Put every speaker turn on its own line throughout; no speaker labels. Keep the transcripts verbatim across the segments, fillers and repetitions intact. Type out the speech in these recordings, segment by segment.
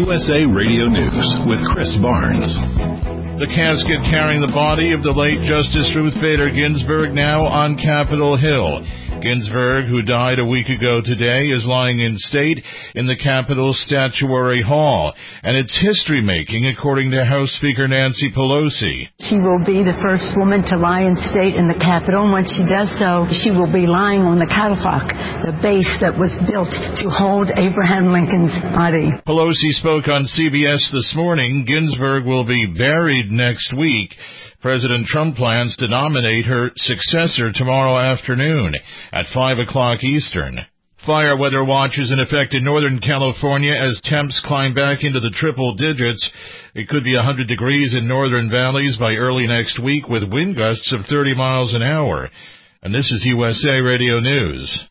U S A Radio News with Chris Barnes. The casket carrying the body of the late Justice Ruth Bader Ginsburg now on Capitol Hill. Ginsburg, who died a week ago today, is lying in state in the Capitol Statuary Hall, and it's history-making, according to House Speaker Nancy Pelosi.
She will be the first woman to lie in state in the Capitol, and once she does so, she will be lying on the catafalque, the base that was built to hold Abraham Lincoln's body.
Pelosi spoke on C B S this morning. Ginsburg will be buried next week. President Trump plans to nominate her successor tomorrow afternoon at five o'clock Eastern. Fire weather watch is in effect in Northern California as temps climb back into the triple digits. It could be one hundred degrees in northern valleys by early next week with wind gusts of thirty miles an hour. And this is U S A Radio News.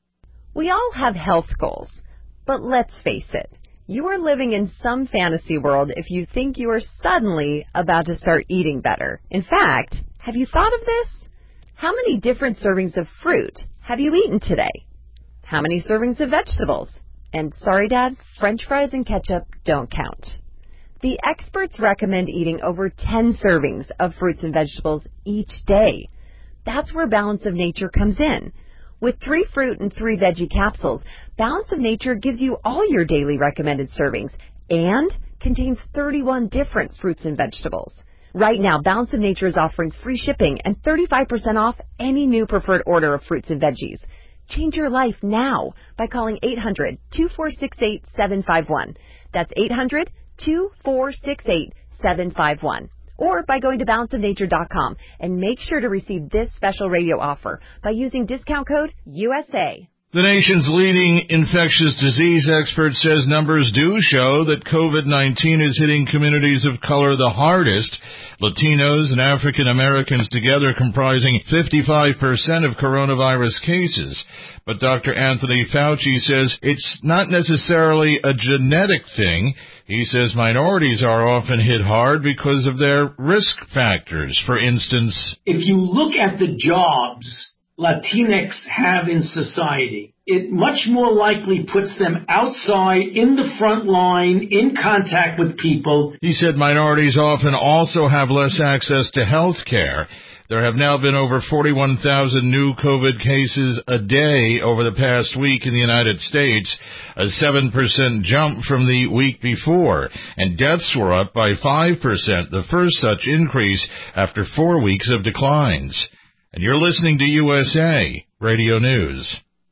We all have health goals, but let's face it. You are living in some fantasy world if you think you are suddenly about to start eating better. In fact, have you thought of this? How many different servings of fruit have you eaten today? How many servings of vegetables? And sorry, Dad, French fries and ketchup don't count. The experts recommend eating over ten servings of fruits and vegetables each day. That's where Balance of Nature comes in. With three fruit and three veggie capsules, Balance of Nature gives you all your daily recommended servings and contains thirty-one different fruits and vegetables. Right now, Balance of Nature is offering free shipping and thirty-five percent off any new preferred order of fruits and veggies. Change your life now by calling eight hundred, two four six eight, seven five one. That's eight hundred, two four six eight, seven five one. Or by going to balance of nature dot com and make sure to receive this special radio offer by using discount code U S A.
The nation's leading infectious disease expert says numbers do show that COVID nineteen is hitting communities of color the hardest. Latinos and African Americans together comprising fifty-five percent of coronavirus cases. But Doctor Anthony Fauci says it's not necessarily a genetic thing. He says minorities are often hit hard because of their risk factors. For instance,
if you look at the jobs Latinx have in society, it much more likely puts them outside in the front line, in contact with people.
He said minorities often also have less access to health care. There have now been over forty-one thousand new COVID cases a day over the past week in the United States, a seven percent jump from the week before, and deaths were up by five percent, the first such increase after four weeks of declines. And you're listening to U S A Radio News.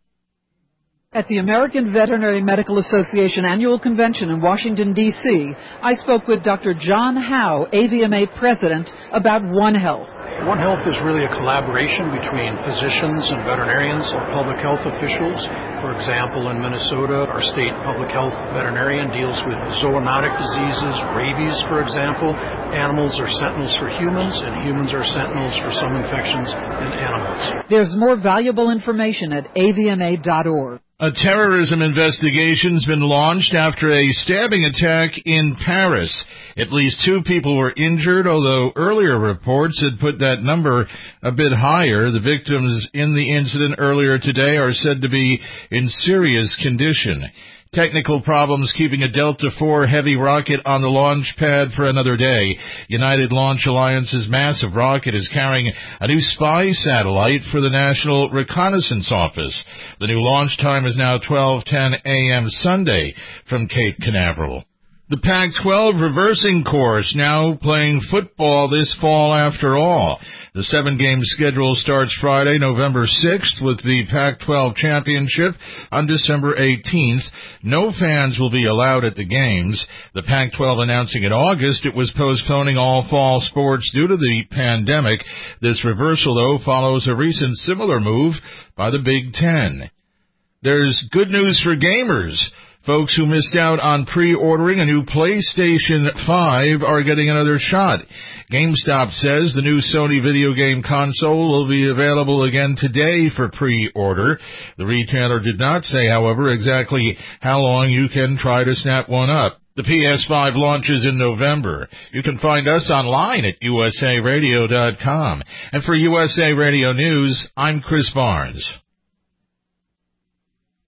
At the American Veterinary Medical Association Annual Convention in Washington, D C, I spoke with Doctor John Howe, A V M A President, about One Health.
One Health is really a collaboration between physicians and veterinarians or public health officials. For example, in Minnesota, our state public health veterinarian deals with zoonotic diseases, rabies, for example. Animals are sentinels for humans, and humans are sentinels for some infections in animals.
There's more valuable information at A V M A dot org.
A terrorism investigation's been launched after a stabbing attack in Paris. At least two people were injured, although earlier reports had put that number a bit higher. The victims in the incident earlier today are said to be in serious condition. Technical problems keeping a Delta four heavy rocket on the launch pad for another day. United Launch Alliance's massive rocket is carrying a new spy satellite for the National Reconnaissance Office. The new launch time is now twelve ten a.m. Sunday from Cape Canaveral. The Pac twelve reversing course now playing football this fall after all. The seven-game schedule starts Friday, November sixth, with the Pac twelve championship on December eighteenth. No fans will be allowed at the games. The Pac twelve announcing in August it was postponing all fall sports due to the pandemic. This reversal, though, follows a recent similar move by the Big Ten. There's good news for gamers. Folks who missed out on pre-ordering a new PlayStation five are getting another shot. GameStop says the new Sony video game console will be available again today for pre-order. The retailer did not say, however, exactly how long you can try to snap one up. The P S five launches in November. You can find us online at U S A radio dot com. And for U S A Radio News, I'm Chris Barnes.